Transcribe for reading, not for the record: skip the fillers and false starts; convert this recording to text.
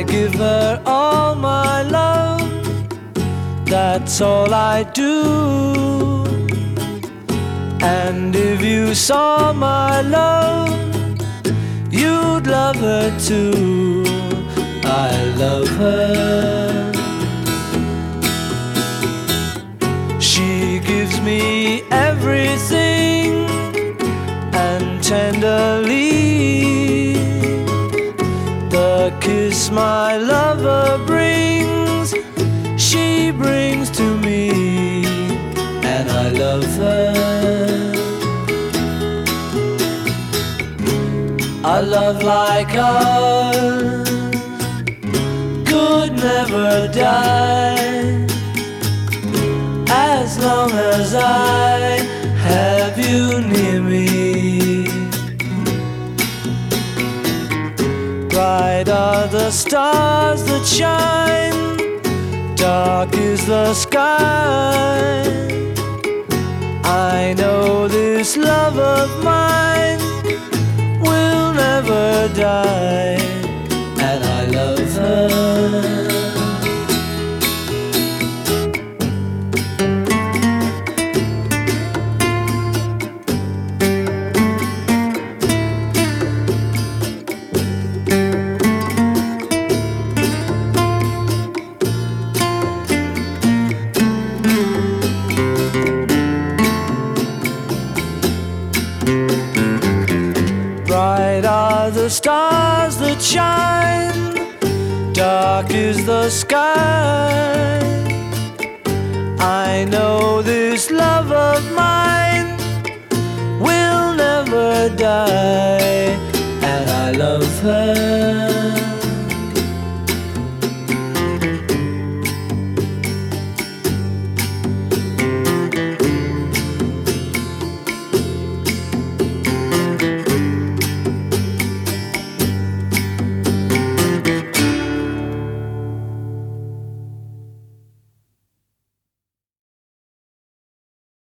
give her all my love, that's all I do. And if you saw my love, you'd love her too. I love her. She gives me everything, and tenderly the kiss my lover brings, she brings to me, and I love her. A love like ours could never die, as long as I have you near me. Bright are the stars that shine, dark is the sky. I know this love of mine will never die, and I love her. Bright are the stars that shine, dark is the sky. I know this love of mine will never die, and I love her.